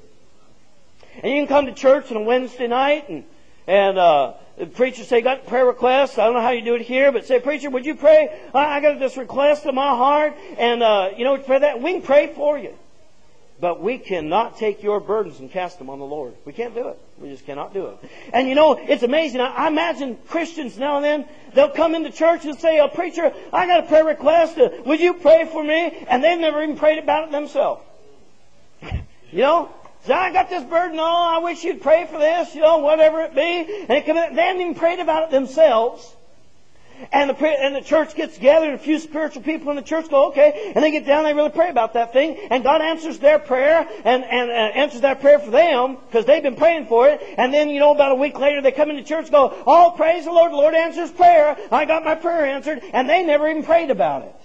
And you can come to church on a Wednesday night and, and uh, the preacher say, got prayer requests. I don't know how you do it here, but say, preacher, would you pray? I, I got this request in my heart. And, uh, you know, pray that. We can pray for you. But we cannot take your burdens and cast them on the Lord. We can't do it. We just cannot do it. And you know, it's amazing. I, I imagine Christians now and then, they'll come into church and say, oh, preacher, I got a prayer request. Uh, would you pray for me? And they've never even prayed about it themselves. You know? So I got this burden. Oh, I wish you'd pray for this. You know, whatever it be. And it, they haven't even prayed about it themselves. And the, and the church gets together, and a few spiritual people in the church go, okay, and they get down, they really pray about that thing, and God answers their prayer, and, and uh, answers that prayer for them, because they've been praying for it, and then, you know, about a week later, they come into church and go, oh, praise the Lord, the Lord answers prayer, I got my prayer answered, and they never even prayed about it.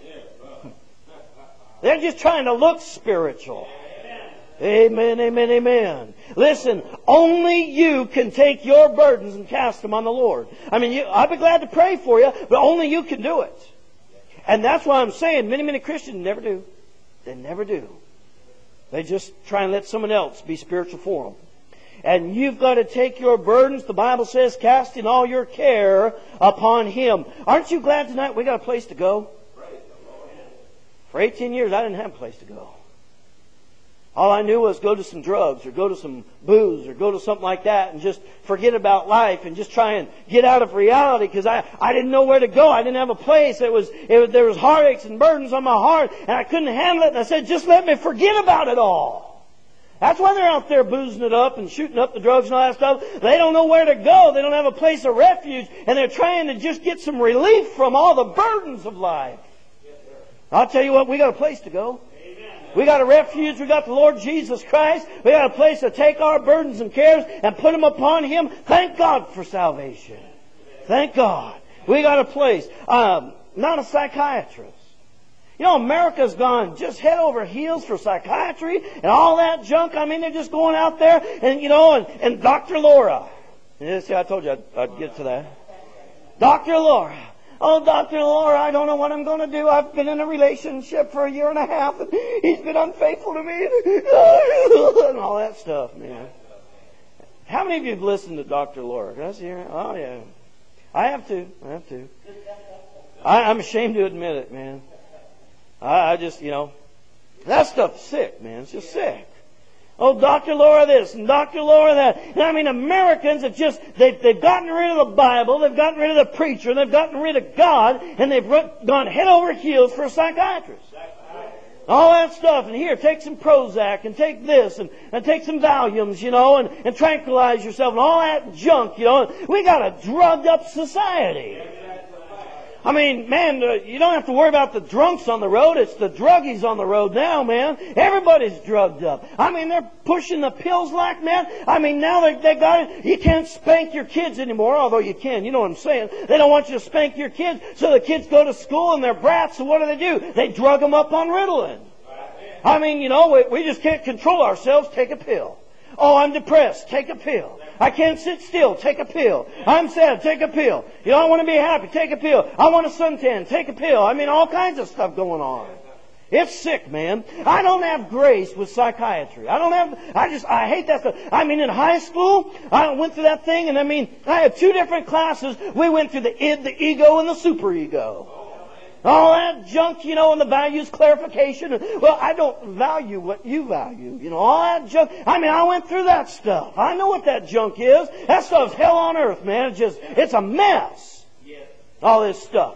They're just trying to look spiritual. Amen, amen, amen. Listen, only you can take your burdens and cast them on the Lord. I mean, you, I'd be glad to pray for you, but only you can do it. And that's why I'm saying many, many Christians never do. They never do. They just try and let someone else be spiritual for them. And you've got to take your burdens. The Bible says, casting all your care upon Him. Aren't you glad tonight we got a place to go? For eighteen years, I didn't have a place to go. All I knew was go to some drugs or go to some booze or go to something like that and just forget about life and just try and get out of reality because I, I didn't know where to go. I didn't have a place. It was, it was, there was heartaches and burdens on my heart and I couldn't handle it. And I said, just let me forget about it all. That's why they're out there boozing it up and shooting up the drugs and all that stuff. They don't know where to go. They don't have a place of refuge and they're trying to just get some relief from all the burdens of life. I'll tell you what, we got a place to go. We got a refuge. We got the Lord Jesus Christ. We got a place to take our burdens and cares and put them upon Him. Thank God for salvation. Thank God. We got a place. Um, not a psychiatrist. You know, America's gone just head over heels for psychiatry and all that junk. I mean, they're just going out there and, you know, and, and Doctor Laura. Yeah, see, I told you I'd, I'd get to that. Doctor Laura. Oh, Doctor Laura, I don't know what I'm going to do. I've been in a relationship for a year and a half, and he's been unfaithful to me, and all that stuff, man. How many of you have listened to Doctor Laura? Can I see her? Oh, yeah. I have to. I have to. I, I'm ashamed to admit it, man. I, I just, you know, that stuff's sick, man. It's just sick. Oh, Doctor Laura this and Doctor Laura that. And I mean, Americans have just, they've, they've gotten rid of the Bible, they've gotten rid of the preacher, they've gotten rid of God, and they've gone head over heels for a psychiatrist. All that stuff. And here, take some Prozac and take this and, and take some Valiums, you know, and, and tranquilize yourself and all that junk, you know. We got a drugged up society. I mean, man, uh, you don't have to worry about the drunks on the road. It's the druggies on the road now, man. Everybody's drugged up. I mean, they're pushing the pills like, man. I mean, now they, they got it. You can't spank your kids anymore, although you can. You know what I'm saying? They don't want you to spank your kids, so the kids go to school and they're brats. So what do they do? They drug them up on Ritalin. I mean, you know, we, we just can't control ourselves. Take a pill. Oh, I'm depressed. Take a pill. I can't sit still. Take a pill. I'm sad. Take a pill. You know, I want to be happy. Take a pill. I want a suntan. Take a pill. I mean, all kinds of stuff going on. It's sick, man. I don't have grace with psychiatry. I don't have, I just, I hate that stuff. I mean, in high school, I went through that thing, and I mean, I had two different classes. We went through the id, the ego, and the superego. All that junk, you know, and the values clarification. Well, I don't value what you value. You know, all that junk. I mean, I went through that stuff. I know what that junk is. That stuff's hell on earth, man. It's just, it's a mess. All this stuff.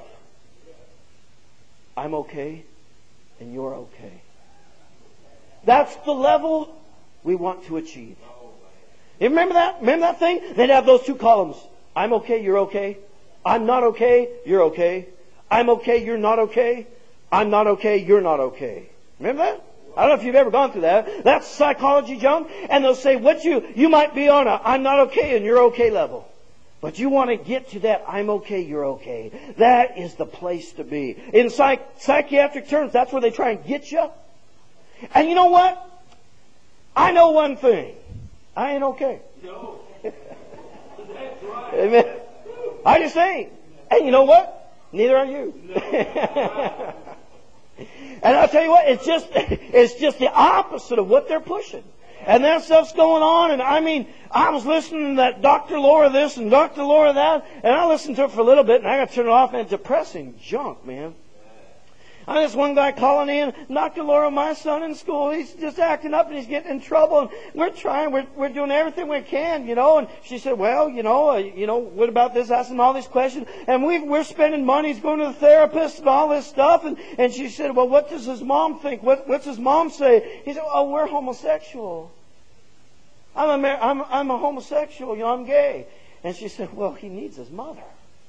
I'm okay, and you're okay. That's the level we want to achieve. You remember that? Remember that thing? They'd have those two columns. I'm okay, you're okay. I'm not okay, you're okay. I'm okay, you're not okay. I'm not okay, you're not okay. Remember that? I don't know if you've ever gone through that. That's psychology junk. And they'll say, what you, you might be on a I'm not okay and you're okay level. But you want to get to that I'm okay, you're okay. That is the place to be. In psych, psychiatric terms, that's where they try and get you. And you know what? I know one thing. I ain't okay. No. Amen. I just ain't. And you know what? Neither are you. And I'll tell you what, it's just it's just the opposite of what they're pushing. And that stuff's going on, and I mean, I was listening to that Doctor Laura this and Doctor Laura that, and I listened to it for a little bit, and I got to turn it off, and it's depressing junk, man. I just one guy calling in, Doctor Laura, my son in school, he's just acting up and he's getting in trouble, and we're trying, we're we're doing everything we can, you know. And she said, well, you know, uh, you know, what about this? Asking him all these questions, and we we're spending money, he's going to the therapist and all this stuff, and and she said, well, what does his mom think? What what's his mom say? He said, oh, we're homosexual. I'm a I'm I'm a homosexual, you know, I'm gay. And she said, well, he needs his mother.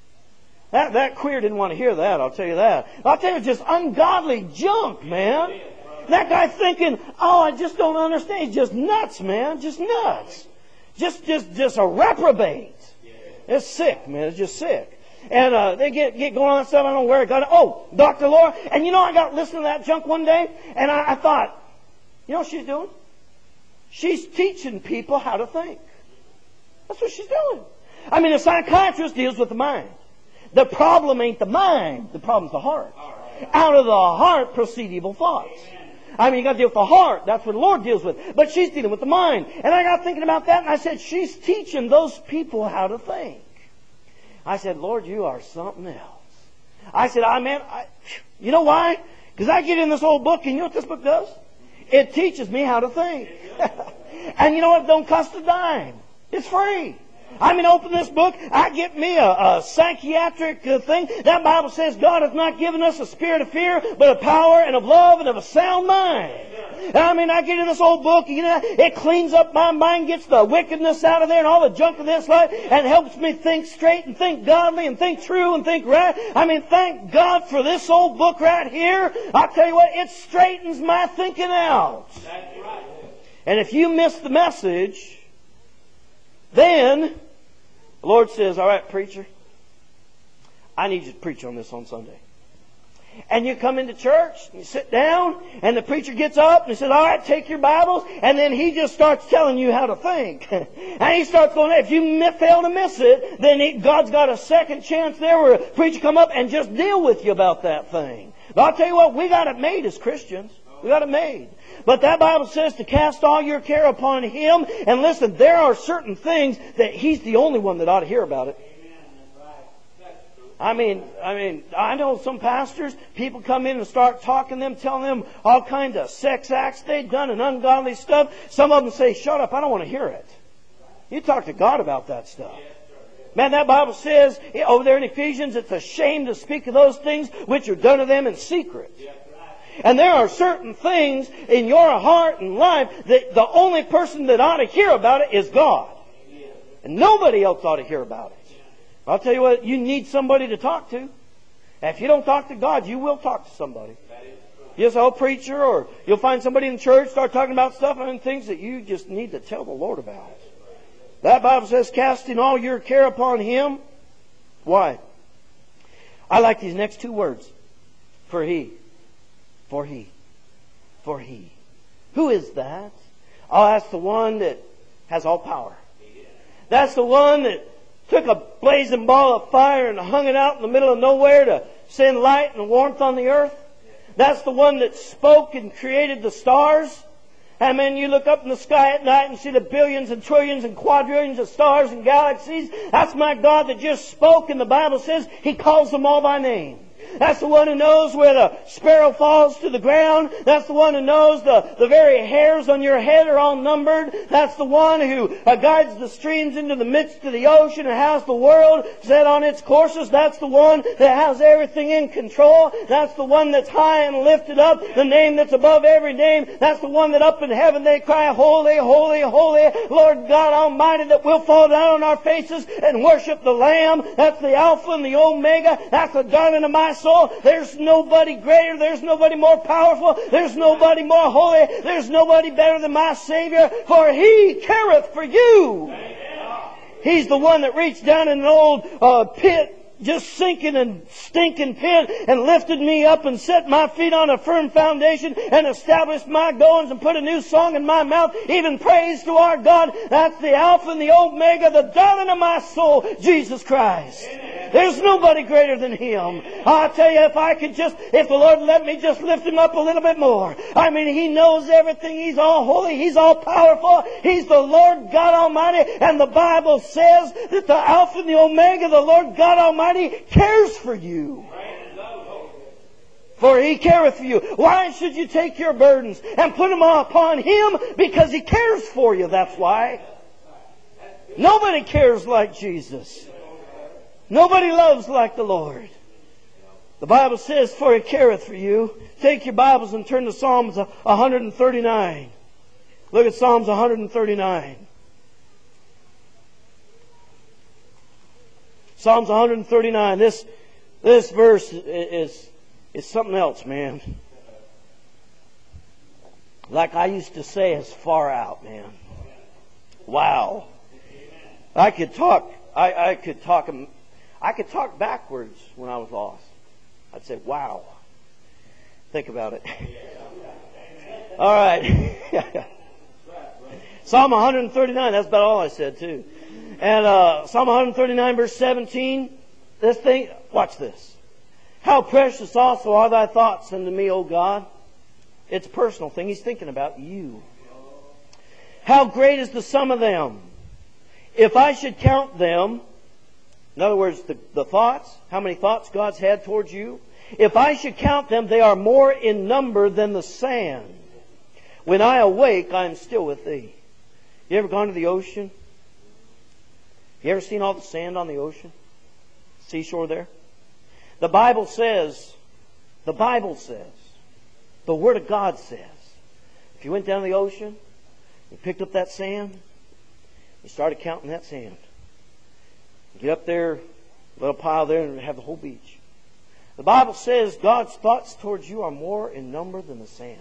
That that queer didn't want to hear that, I'll tell you that. I'll tell you, just ungodly junk, man. That guy thinking, oh, I just don't understand. He's just nuts, man. Just nuts. Just just just a reprobate. It's sick, man. It's just sick. And uh, they get, get going on and stuff. I don't know where it got it. Oh, Doctor Laura. And you know, I got listening to that junk one day, and I, I thought, you know what she's doing? She's teaching people how to think. That's what she's doing. I mean, a psychiatrist deals with the mind. The problem ain't the mind. The problem's the heart. Out of the heart proceed evil thoughts. I mean, you got to deal with the heart. That's what the Lord deals with. But she's dealing with the mind. And I got thinking about that, and I said, she's teaching those people how to think. I said, Lord, you are something else. I said, I mean, I, you know why? Because I get in this old book, and you know what this book does? It teaches me how to think. And you know what? It don't cost a dime. It's free. I mean, open this book, I get me a, a psychiatric uh, thing. That Bible says God has not given us a spirit of fear, but of power and of love and of a sound mind. I mean, I get in this old book, you know, it cleans up my mind, gets the wickedness out of there and all the junk of this life, and helps me think straight and think godly and think true and think right. I mean, thank God for this old book right here. I'll tell you what, it straightens my thinking out. That's right. And if you miss the message, then the Lord says, all right, preacher, I need you to preach on this on Sunday. And you come into church, and you sit down, and the preacher gets up and he says, all right, take your Bibles, and then he just starts telling you how to think. And he starts going, if you fail to miss it, then he, God's got a second chance there where a preacher come up and just deal with you about that thing. But I'll tell you what, we got it made as Christians. We got it made. But that Bible says to cast all your care upon Him. And listen, there are certain things that He's the only one that ought to hear about it. I mean, I mean, I know some pastors, people come in and start talking to them, telling them all kinds of sex acts they've done and ungodly stuff. Some of them say, shut up, I don't want to hear it. You talk to God about that stuff. Man, that Bible says over there in Ephesians, it's a shame to speak of those things which are done to them in secret. And there are certain things in your heart and life that the only person that ought to hear about it is God. And nobody else ought to hear about it. I'll tell you what, you need somebody to talk to. And if you don't talk to God, you will talk to somebody. You'll say, oh, preacher, or you'll find somebody in the church start talking about stuff and things that you just need to tell the Lord about. That Bible says, casting all your care upon Him. Why? I like these next two words. For He. For He. For He. Who is that? Oh, that's the one that has all power. That's the one that took a blazing ball of fire and hung it out in the middle of nowhere to send light and warmth on the earth. That's the one that spoke and created the stars. And then you look up in the sky at night and see the billions and trillions and quadrillions of stars and galaxies. That's my God that just spoke, and the Bible says He calls them all by name. That's the one who knows where the sparrow falls to the ground. That's the one who knows the, the very hairs on your head are all numbered. That's the one who uh, guides the streams into the midst of the ocean and has the world set on its courses. That's the one that has everything in control. That's the one that's high and lifted up, the name that's above every name. That's the one that up in heaven they cry, holy, holy, holy, Lord God Almighty, that we'll fall down on our faces and worship the Lamb. That's the Alpha and the Omega. That's the darling of my soul. There's nobody greater. There's nobody more powerful. There's nobody more holy. There's nobody better than my Savior. For He careth for you. He's the one that reached down in an old uh, pit, just sinking and stinking pit, and lifted me up and set my feet on a firm foundation and established my goings and put a new song in my mouth, even praise to our God. That's the Alpha and the Omega, the darling of my soul, Jesus Christ. Amen. There's nobody greater than Him. I'll tell you, if I could just, if the Lord let me just lift Him up a little bit more. I mean, He knows everything. He's all holy. He's all powerful. He's the Lord God Almighty. And the Bible says that the Alpha and the Omega, the Lord God Almighty, He cares for you. For He careth for you. Why should you take your burdens and put them upon Him? Because He cares for you. That's why. Nobody cares like Jesus. Nobody loves like the Lord. The Bible says, for He careth for you. Take your Bibles and turn to Psalms one thirty-nine. Look at Psalms one thirty-nine. Psalms one thirty-nine. This, this verse is, is something else, man. Like I used to say, it's far out, man. Wow. I could talk, I, I could talk, I could talk backwards when I was lost. I'd say, wow. Think about it. All right. Psalm one thirty-nine, that's about all I said too. And uh, Psalm one thirty-nine verse seventeen, this thing, watch this. How precious also are Thy thoughts unto me, O God. It's a personal thing. He's thinking about you. How great is the sum of them. If I should count them, in other words, the, the thoughts, how many thoughts God's had towards you. If I should count them, they are more in number than the sand. When I awake, I am still with Thee. You ever gone to the ocean? You ever seen all the sand on the ocean? Seashore there? The Bible says, the Bible says, the Word of God says, if you went down to the ocean, you picked up that sand, you started counting that sand. You get up there, a little pile there, and have the whole beach. The Bible says God's thoughts towards you are more in number than the sand.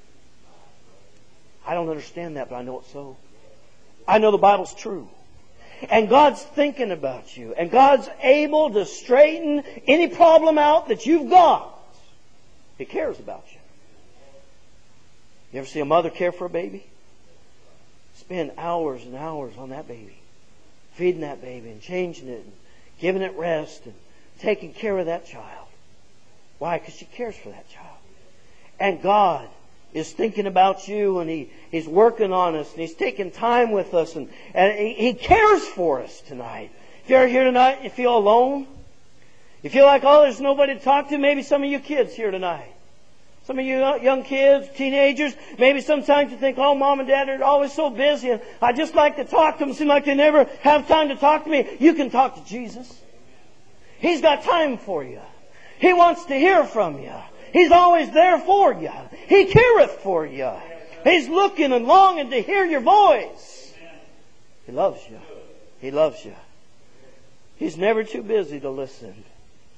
I don't understand that, but I know it's so. I know the Bible's true. And God's thinking about you. And God's able to straighten any problem out that you've got. He cares about you. You ever see a mother care for a baby? Spend hours and hours on that baby. Feeding that baby and changing it and giving it rest and taking care of that child. Why? Because she cares for that child. And God is thinking about you, and he, He's working on us, and He's taking time with us, and, and he, he cares for us tonight. If you're here tonight and you feel alone, you feel like, oh, there's nobody to talk to, maybe some of you kids here tonight. Some of you young kids, teenagers, maybe sometimes you think, oh, Mom and Dad are always so busy, and I just like to talk to them. It seems like they never have time to talk to me. You can talk to Jesus. He's got time for you. He wants to hear from you. He's always there for you. He careth for you. He's looking and longing to hear your voice. He loves you. He loves you. He's never too busy to listen.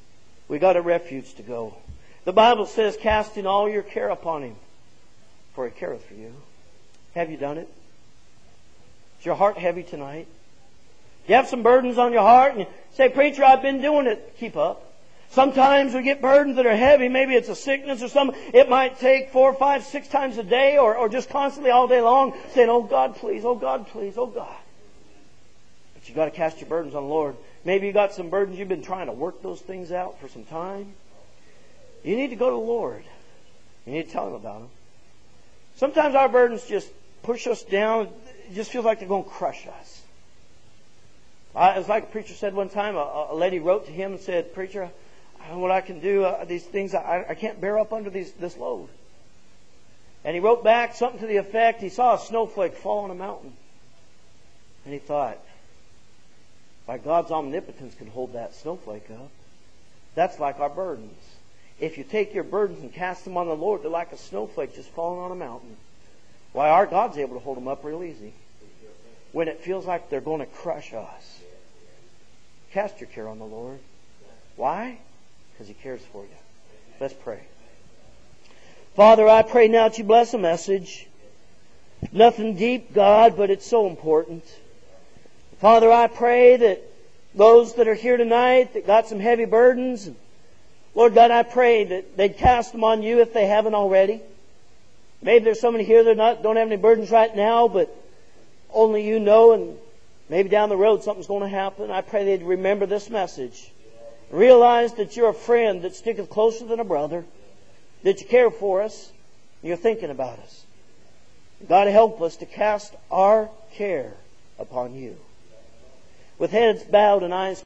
We got a refuge to go. The Bible says, casting all your care upon Him, for He careth for you. Have you done it? Is your heart heavy tonight? You have some burdens on your heart and you say, preacher, I've been doing it. Keep up. Sometimes we get burdens that are heavy. Maybe it's a sickness or something. It might take four, five, six times a day or, or just constantly all day long saying, oh God, please, oh God, please, oh God. But you got to cast your burdens on the Lord. Maybe you got some burdens. You've been trying to work those things out for some time. You need to go to the Lord. You need to tell Him about them. Sometimes our burdens just push us down. It just feels like they're going to crush us. I, it was like a preacher said one time. A, a lady wrote to him and said, preacher, I don't know what I can do. Uh, these things, I, I can't bear up under these, this load. And he wrote back something to the effect, he saw a snowflake fall on a mountain. And he thought, by God's omnipotence can hold that snowflake up. That's like our burdens. If you take your burdens and cast them on the Lord, they're like a snowflake just falling on a mountain. Why, our God's able to hold them up real easy. When it feels like they're going to crush us. Cast your care on the Lord. Why? Because He cares for you. Let's pray. Father, I pray now that You bless the message. Nothing deep, God, but it's so important. Father, I pray that those that are here tonight that got some heavy burdens, Lord God, I pray that they'd cast them on You if they haven't already. Maybe there's somebody here that not, don't have any burdens right now, but only You know, and maybe down the road something's going to happen. I pray they'd remember this message. Realize that You're a friend that sticketh closer than a brother, that You care for us, and You're thinking about us. God, help us to cast our care upon You. With heads bowed and eyes